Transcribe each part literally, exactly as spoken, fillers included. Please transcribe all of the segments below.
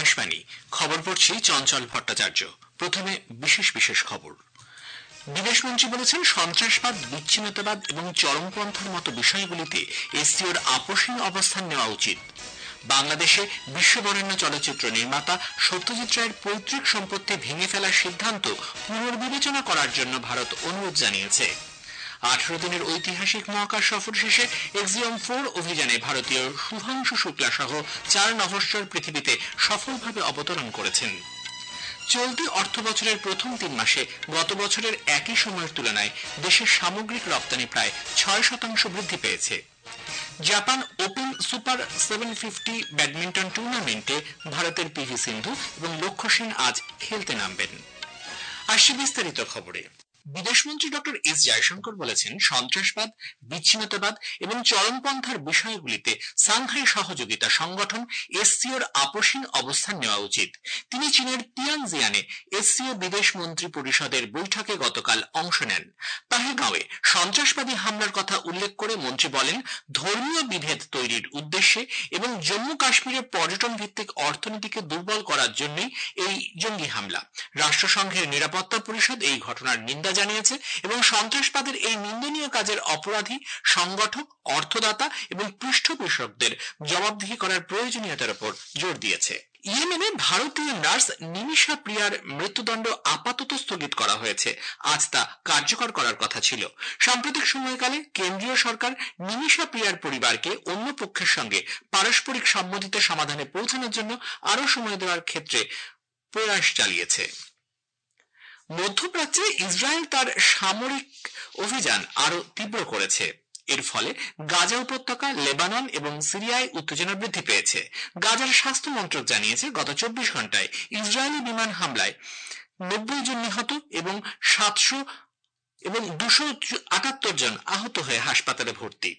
আকাশবাণী খবর পড়ছি চঞ্চল ভট্টাচার্য। প্রথমে বিশেষ বিশেষ খবর। বিদেশমন্ত্রী বলেছেন, সন্ত্রাসবাদ, বিচ্ছিন্নতাবাদ এবং চরমপন্থার মতো বিষয়গুলিতে এসসিওর আপোষহীন অবস্থান নেওয়া উচিত। বাংলাদেশে বিশ্ববরেণ্য চলচ্চিত্র নির্মাতা সত্যজিৎ রায়ের পৈতৃক সম্পত্তি ভেঙে ফেলার সিদ্ধান্ত পুনর্বিবেচনা করার জন্য ভারত অনুরোধ জানিয়েছে। আঠারো দিনের ঐতিহাসিক মহাকাশ সফর শেষে এক্সিওম ফোর অভিযানে ভারতীয় শুভাংশু শুক্লা সহ চার নভশ্চর পৃথিবীতে সফলভাবে অবতরণ করেছেন। চলতি অর্থ বছরের প্রথম তিন মাসে গত বছরের একই সময়ের তুলনায় দেশের সামগ্রিক রপ্তানি প্রায় ছয় শতাংশ বৃদ্ধি পেয়েছে। Japan open super seven fifty badminton টুর্নামেন্টে ভারতের পিভি সিন্ধু এবং লক্ষ্য সেন আজ খেলতে নামবেন। আসছে বিস্তারিত খবরে। বিদেশমন্ত্রী ডক্টর এস জয়শঙ্কর বলেছেন, সন্ত্রাসবাদ, বিচ্ছিন্নতাবাদ এবং চরমপন্থার বিষয়গুলিতে সাংহাই সহযোগিতা সংগঠন এসসিওর আপোষহীন অবস্থান নেওয়া উচিত। তিনি চীনের তিয়ানজিয়ানে এসসিও বিদেশ মন্ত্রী পরিষদের বৈঠকে গতকাল অংশ নেন। পাহেলগাঁওয়ে সন্ত্রাসবাদী হামলার কথা উল্লেখ করে মন্ত্রী বলেন, ধর্মীয় বিভেদ তৈরির উদ্দেশ্যে এবং জম্মু কাশ্মীরের পর্যটন ভিত্তিক অর্থনীতিকে দুর্বল করার জন্যই এই জঙ্গি হামলা। রাষ্ট্রসংঘের নিরাপত্তা পরিষদ এই ঘটনার নিন্দা জানিয়েছে এবং সন্ত্রাসবাদের এই নিন্দনীয় কাজের অপরাধী, সংগঠক, অর্থদাতা এবং পৃষ্ঠপোষকদের জবাবদিহি করার প্রয়োজনীয়তার উপর জোর দিয়েছে। ইয়েমেনে ভারতীয় নার্স নিমিষা প্রিয়ার মৃত্যুদণ্ড আপাতত স্থগিত করা হয়েছে। আজ তা কার্যকর করার কথা ছিল। সাম্প্রতিক সময়কালে কেন্দ্রীয় সরকার নিমিষা প্রিয়ার পরিবারকে অন্য পক্ষের সঙ্গে পারস্পরিক সম্মতিতে সমাধানে পৌঁছানোর জন্য আরো সময় দেওয়ার ক্ষেত্রে প্রয়াস চালিয়েছে। মধ্যপ্রাচ্যে ইসরায়েল তার সামরিক অভিযান আরো তীব্র করেছে। এর ফলে গাজা উপত্যকা, লেবানন এবং সিরিয়ায় উত্তেজনা বৃদ্ধি পেয়েছে। গাজার স্বাস্থ্য মন্ত্রক জানিয়েছে, গত চব্বিশ ঘন্টায় ইসরায়েলি বিমান হামলায় নব্বই জন নিহত এবং সাতশো এবং দুশো আটাত্তর জন আহত হয়ে হাসপাতালে ভর্তি।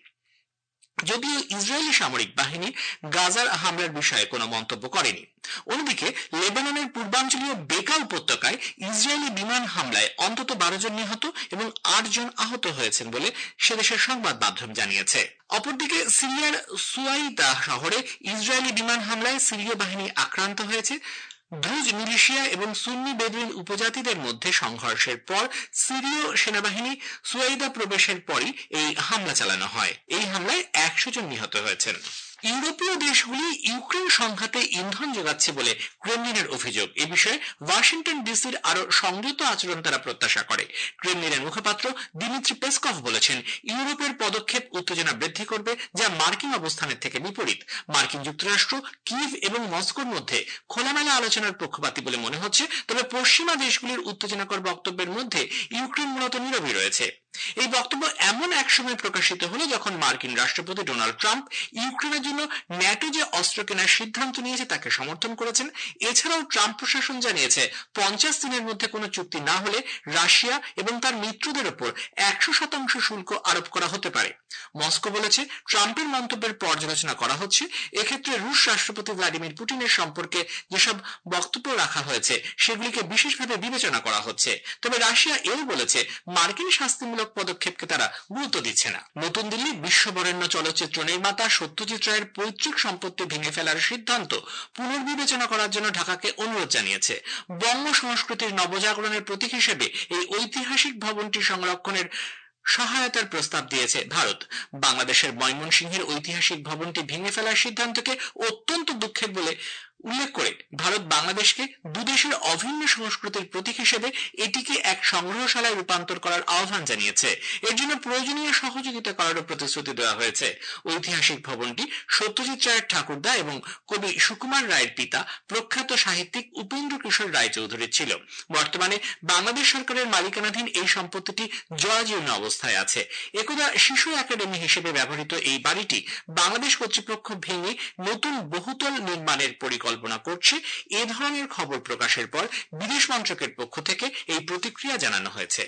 যদিও ইসরায়েলি সামরিক বাহিনী গাজার হামলার বিষয়ে কোনো মন্তব্য করেনি। অন্যদিকে লেবাননের পূর্বাঞ্চলীয় বেকা উপত্যকায় ইসরায়েলি বিমান হামলায় অন্তত বারো জন নিহত এবং আট জন আহত হয়েছেন বলে সে দেশের সংবাদ মাধ্যম জানিয়েছে। অপরদিকে সিরিয়ার সুয়াইদা শহরে ইসরায়েলি বিমান হামলায় সিরীয় বাহিনী আক্রান্ত হয়েছে। দ্রুজ মিলিশিয়া এবং সুন্নি বেদুইন উপজাতিদের মধ্যে সংঘর্ষের পর সিরীয় সেনাবাহিনী সুয়াইদা প্রবেশের পরই এই হামলা চালানো হয়। এই হামলায় একশো জন নিহত হয়েছেন। ইউরোপীয় দেশগুলি ইউক্রেন সংঘাতে ইন্ধন যোগাচ্ছে বলে ক্রেমলিনের অভিযোগ। এ বিষয়ে ওয়াশিংটন ডিসির আরো সংযত আচরণ তারা প্রত্যাশা করে। ক্রেমলিনের মুখপাত্র দিমিত্রি পেসকভ বলেছেন, ইউরোপের পদক্ষেপ উত্তেজনা বৃদ্ধি করবে, যা মার্কিন অবস্থানের থেকে বিপরীত। মার্কিন যুক্তরাষ্ট্র কিভ এবং মস্কোর মধ্যে খোলামেলা আলোচনার পক্ষপাতী বলে মনে হচ্ছে, তবে পশ্চিমা দেশগুলির উত্তেজনাকর বক্তব্যের মধ্যে ইউক্রেন মূলত নীরবই রয়েছে। এই বক্তব্য এমন এক সময় প্রকাশিত হলো যখন মার্কিন রাষ্ট্রপতি ডোনাল্ড ট্রাম্প ইউক্রেনের জন্য ন্যাটো যে অস্ত্র কেনার সিদ্ধান্ত নিয়েছে তাকে সমর্থন করেছেন। এছাড়াও ট্রাম্প প্রশাসন জানিয়েছে, পঞ্চাশ দিনের মধ্যে কোনো চুক্তি না হলে রাশিয়া এবং তার মিত্রদের উপর একশো শতাংশ শুল্ক আরোপ করা হতে পারে। মস্কো বলেছে, ট্রাম্পের মন্তব্যের পর্যালোচনা করা হচ্ছে। এক্ষেত্রে রুশ রাষ্ট্রপতি ভ্লাদিমির পুতিনের সম্পর্কে যেসব বক্তব্য রাখা হয়েছে সেগুলিকে বিশেষভাবে বিবেচনা করা হচ্ছে। তবে রাশিয়া এও বলেছে, মার্কিন শাস্তিমূলক পদক্ষেপকে তারা গুরুত্ব দিচ্ছে না। নতুন দিল্লি বিশ্ববরেণ্য চলচ্চিত্র নির্মাতা সত্যজিৎ রায়ের পৈতৃক সম্পত্তি ভেঙে ফেলার সিদ্ধান্ত পুনর্বিবেচনা করার জন্য ঢাকাকে অনুরোধ জানিয়েছে। বঙ্গ সংস্কৃতির নবজাগরণের প্রতীক হিসেবে এই ঐতিহাসিক ভবনটি সংরক্ষণের সহায়তার প্রস্তাব দিয়েছে ভারত। বাংলাদেশের ময়মনসিংহের ঐতিহাসিক ভবনটি ভেঙে ফেলার সিদ্ধান্তকে অত্যন্ত দুঃখের বলে উল্লেখ করে ভারত বাংলাদেশকে দুদেশের অভিন্ন সংস্কৃতির প্রতীক হিসেবে এটিকে এক সংগ্রহশালায় রূপান্তর করার আহ্বান জানিয়েছে। এর জন্য প্রয়োজনীয় সহযোগিতা করারও প্রতিশ্রুতি দেওয়া হয়েছে। ঐতিহাসিক ভবনটি সত্যজিৎ রায়ের ঠাকুরদা এবং কবি সুকুমার রায়ের পিতা প্রখ্যাত সাহিত্যিক উপেন্দ্র কিশোর রায় চৌধুরীর ছিল। বর্তমানে বাংলাদেশ সরকারের মালিকানাধীন এই সম্পত্তিটি জরাজীর্ণ অবস্থায় আছে। একদা শিশু একাডেমি হিসেবে ব্যবহৃত এই বাড়িটি বাংলাদেশ কর্তৃপক্ষ ভেঙে নতুন বহুতল নির্মাণের পরিকল্পনা কল্পনা করছে। এ ধরনের খবর প্রকাশের পর বিদেশ মন্ত্রকের পক্ষ থেকে এই প্রতিক্রিয়া জানানো হয়েছে।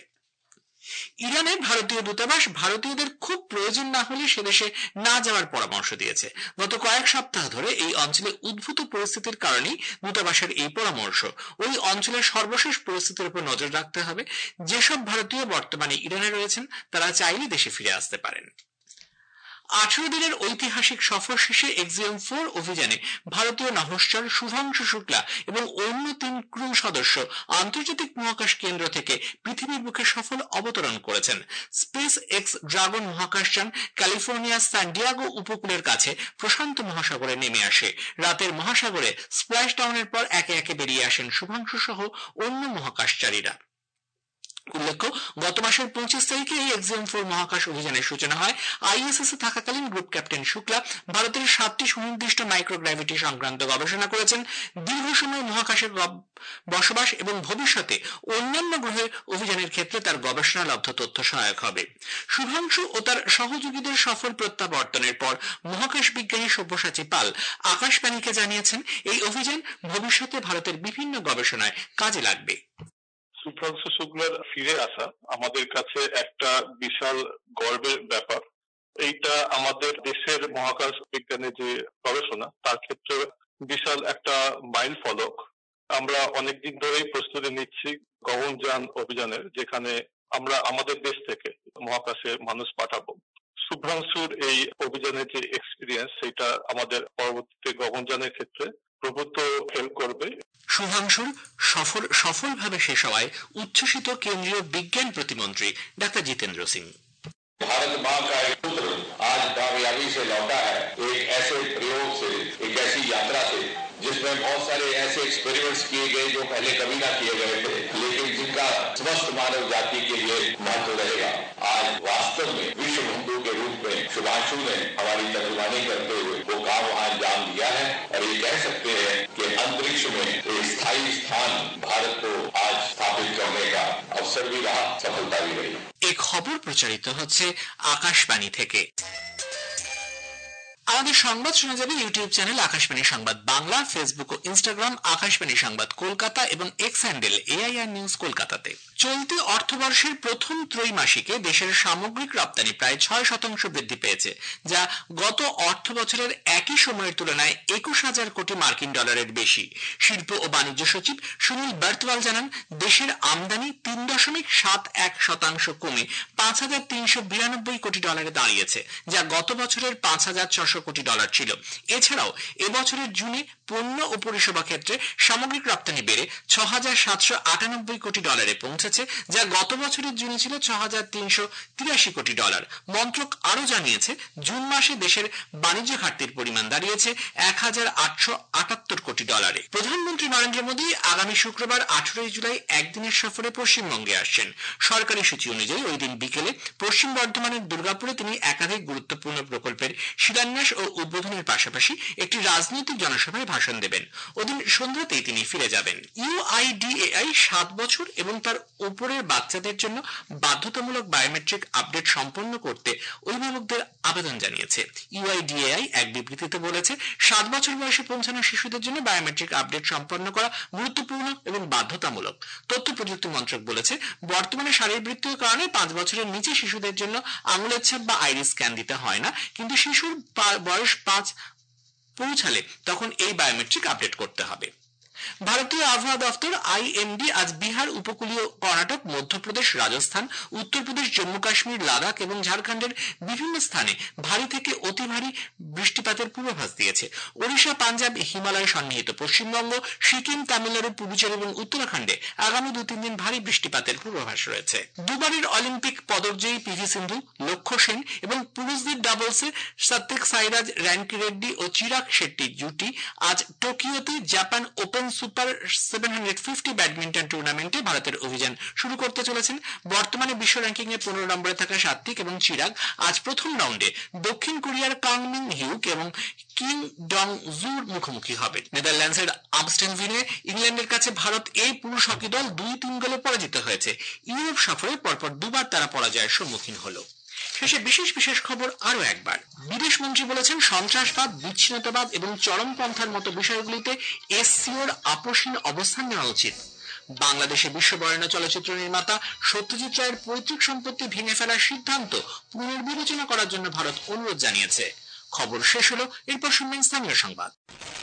ইরানে ভারতীয় দূতাবাস ভারতীয়দের খুব প্রয়োজন না হলে সে দেশে না যাওয়ার পরামর্শ দিয়েছে। গত কয়েক সপ্তাহ ধরে এই অঞ্চলে উদ্ভূত পরিস্থিতির কারণেই দূতাবাসের এই পরামর্শ। ওই অঞ্চলের সর্বশেষ পরিস্থিতির উপর নজর রাখতে হবে। যেসব ভারতীয় বর্তমানে ইরানে রয়েছেন তারা চাইলে দেশে ফিরে আসতে পারেন। আঠারো দিনের ঐতিহাসিক সফর শেষে এক্সিওম ফোর অভিযানে ভারতীয় নভশ্চর শুভাংশু শুক্লা এবং অন্য তিন ক্রু সদস্য আন্তর্জাতিক মহাকাশ কেন্দ্র থেকে পৃথিবীর বুকে সফল অবতরণ করেছেন। স্পেস এক্স ড্রাগন মহাকাশযান ক্যালিফোর্নিয়ার সান ডিয়েগো উপকূলের কাছে প্রশান্ত মহাসাগরে নেমে আসে। রাতের মহাসাগরে স্প্ল্যাশ ডাউনের পর একে একে বেরিয়ে আসেন শুভাংশু সহ অন্য মহাকাশচারীরা। উল্লেখ্য, গত মাসের পঁচিশ তারিখে এই এক্সিওম ফোর মহাকাশ অভিযানের সূচনা হয়। আইএসএস এ থাকাকালীন গ্রুপ ক্যাপ্টেন শুক্লা ভারতের সাতটি সুনির্দিষ্ট মাইক্রোগ্র্যাভিটি সংক্রান্ত গবেষণা করেছেন। দীর্ঘ সময় মহাকাশে বসবাস এবং ভবিষ্যতে অন্যান্য গ্রহের অভিযানের ক্ষেত্রে তার গবেষণালব্ধ তথ্য সহায়ক হবে। শুভাংশু ও তার সহযোগীদের সফল প্রত্যাবর্তনের পর মহাকাশ বিজ্ঞানী সব্যসাচী পাল আকাশবাণীকে জানিয়েছেন, এই অভিযান ভবিষ্যতে ভারতের বিভিন্ন গবেষণায় কাজে লাগবে। শুভ্রাংশু শুক্লার ফিরে আসা আমাদের কাছে একটা বিশাল গর্বের ব্যাপার। এইটা আমাদের দেশের মহাকাশ বিজ্ঞানের যে গবেষণা তার ক্ষেত্রে বিশাল একটা মাইল ফলক। আমরা অনেকদিন ধরেই প্রস্তুতি নিচ্ছি গগনযান অভিযানের, যেখানে আমরা আমাদের দেশ থেকে মহাকাশে মানুষ পাঠাবো। শুভ্রাংশুর এই অভিযানের যে এক্সপিরিয়েন্স সেটা আমাদের পরবর্তীতে গগনযানের ক্ষেত্রে প্রভূত হেল্প করবে। শুভাংশুর সফল সফলভাবে শেষ হওয়ায় উচ্ছ্বসিত কেন্দ্রীয় বিজ্ঞান প্রতিমন্ত্রী ডাক্তার জিতেন্দ্র সিং। भारत माँ का एक पुत्र आज कामयाबी से लौटा है, एक ऐसे प्रयोग से, एक ऐसी यात्रा से जिसमें बहुत सारे ऐसे एक्सपेरिमेंट्स किए गए जो पहले कभी ना किए गए थे, लेकिन जिनका समस्त मानव जाति के लिए महत्व रहेगा। आज वास्तव में विश्व बंधु के रूप में शुभांशु ने हमारी तर्जुमानी करते हुए वो काम वहाँ अंजाम दिया है और ये कह सकते हैं कि अंतरिक्ष में एक स्थायी स्थान भारत को आज स्थापित करने का अवसर भी रहा, सफलता भी रही। এই খবর প্রচারিত হচ্ছে আকাশবাণী থেকে। আমাদের সংবাদ শোনা যাবে YouTube channel Akashvani Sangbad Bangla, Facebook ও ইনস্টাগ্রাম আকাশবাণী সংবাদ কলকাতা এবং এক্স হ্যান্ডেল এআইআর নিউজ কলকাতাতে। চলতি অর্থবর্ষের প্রথম ত্রৈমাসিকে দেশের সামগ্রিক রপ্তানি প্রায় ছয় শতাংশ বৃদ্ধি পেয়েছে, যা গত অর্থ বছরের একই সময়ের তুলনায় একুশ হাজার কোটি মার্কিন ডলারের বেশি। শিল্প ও বাণিজ্য সচিব সুনীল বার্তওয়াল জানান, দেশের আমদানি তিন দশমিক সাত এক শতাংশ কমে পাঁচ হাজার তিনশো বিরানব্বই কোটি ডলারে দাঁড়িয়েছে, যা গত বছরের পাঁচ হাজার ছশো কোটি ডলার ছিল। এছাড়াও এবছরের জুনে পণ্য ও পরিষেবা ক্ষেত্রে সামগ্রিক রপ্তানি বেড়ে ছ হাজার সাতশো আটানব্বই কোটি ডলারে পৌঁছেছে, যা গত বছরের জুনে ছিল ছ হাজার তিনশো তিরাশি কোটি ডলার। মন্ত্রক আরো জানিয়েছে, জুন মাসে দেশের বাণিজ্য ঘাটতির পরিমাণ দাঁড়িয়েছে এক হাজার আটশো আটাত্তর কোটি ডলারে। প্রধানমন্ত্রী নরেন্দ্র মোদী আগামী শুক্রবার আঠারোই জুলাই একদিনের সফরে পশ্চিমবঙ্গে আসছেন। সরকারি সূচি অনুযায়ী ওই দিন বিকেলে পশ্চিম বর্ধমানের দুর্গাপুরে তিনি একাধিক গুরুত্বপূর্ণ প্রকল্পের শিলান্যাস ও উদ্বোধনের পাশাপাশি একটি রাজনৈতিক জনসভায় ভাষণ দেবেন। ওদিন সন্ধ্যাতেই তিনি ফিরে যাবেন। ইউআইডিএআই সাত বছর এবং তার উপরের বাচ্চাদের জন্য বাধ্যতামূলক বায়োমেট্রিক আপডেট সম্পন্ন করতে অভিভাবকদের আবেদন জানিয়েছে। ইউআইডিএআই এক বিবৃতিতে বলেছে, সাত বছর বয়সে পৌঁছানো শিশুদের জন্য বায়োমেট্রিক আপডেট সম্পন্ন করা গুরুত্বপূর্ণ এবং বাধ্যতামূলক। তথ্য প্রযুক্তি মন্ত্রক বলেছে, বর্তমানে শারীরবৃত্তীয় কারণে পাঁচ বছরের নিচে শিশুদের জন্য আঙুলের ছাপ বা আইরিস স্ক্যান দিতে হয় না, কিন্তু শিশুর বয়স পাঁচ পৌঁছালে তখন এই বায়োমেট্রিক আপডেট করতে হবে। ভারতীয় আবহাওয়া দফতর আইএমডি আজ বিহার, উপকূলীয় কর্ণাটক, মধ্যপ্রদেশ, রাজস্থান, উত্তরপ্রদেশ, জম্মু কাশ্মীর, লাদাখ এবং ঝাড়খণ্ডের বিভিন্ন স্থানে ভারী থেকে অতি ভারী বৃষ্টিপাতের পূর্বাভাস দিয়েছে। ওড়িশা, পাঞ্জাব, হিমালয় সন্নিহিত পশ্চিমবঙ্গ, সিকিম, তামিলনাড়ু, পুডুচেরি এবং উত্তরাখণ্ডে আগামী দু তিন দিন ভারী বৃষ্টিপাতের পূর্বাভাস রয়েছে। দুবারের অলিম্পিক পদকজয়ী পিভি সিন্ধু, লক্ষ্য সেন এবং পুরুষদের ডাবলসে সাত্বিক সাইরাজ, র্যাঙ্কি রেড্ডি ও চিরাগ শেট্টি জুটি আজ টোকিওতে Japan open super seven fifty badminton টুর্নামেন্টে ভারতের অভিযান শুরু করতে চলেছেন। বর্তমানে বিশ্ব র্যাঙ্কিং এ পনেরো নম্বরে থাকা সাত্বিক এবং চিরাগ আজ প্রথম রাউন্ডে দক্ষিণ কোরিয়ার কাং মিং হিউক এবং কিম ডং জুর মুখোমুখি হবে। নেদারল্যান্ডসের আমস্টেনভিনে ইংল্যান্ডের কাছে ভারত এই পুরুষ হকি দল দুই তিন গোলে পরাজিত হয়েছে। ইউরোপ সফরে পরপর দুবার তারা পরাজয়ের সম্মুখীন হলো। শেষে বিশেষ বিশেষ খবর আরো একবার। বিদেশ মন্ত্রী বলেছেন, সন্ত্রাসবাদ, বিচ্ছিন্নতাবাদ এবং চরমপন্থার মতো বিষয়গুলিতে এসসিওর আপোষহীন অবস্থান নেওয়া উচিত। বাংলাদেশে বিশ্ববরেণ্য চলচ্চিত্র নির্মাতা সত্যজিৎ রায়ের পৈতৃক সম্পত্তি ভেঙে ফেলার সিদ্ধান্ত পুনর্বিবেচনা করার জন্য ভারত অনুরোধ জানিয়েছে। খবর শেষ হলো, এরপর শুনবেন স্থানীয় সংবাদ।